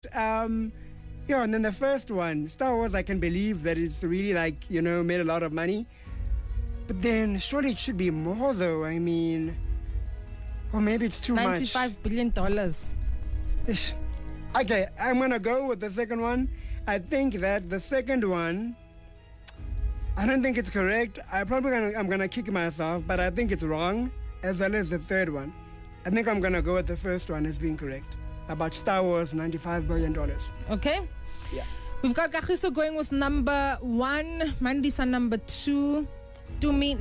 Yeah, and then the first one, Star Wars, I can believe that it's really made a lot of money. But then surely it should be more though. I mean, or maybe it's too much. $95 billion. Ish. Okay, I'm gonna go with the second one. I think that the second one, I don't think it's correct. I'm gonna kick myself, but I think it's wrong, as well as the third one. I think I'm gonna go with the first one as being correct about Star Wars, $95 billion. Okay. Yeah. We've got Kagiso going with number 1, Mandisa number 2, Tumi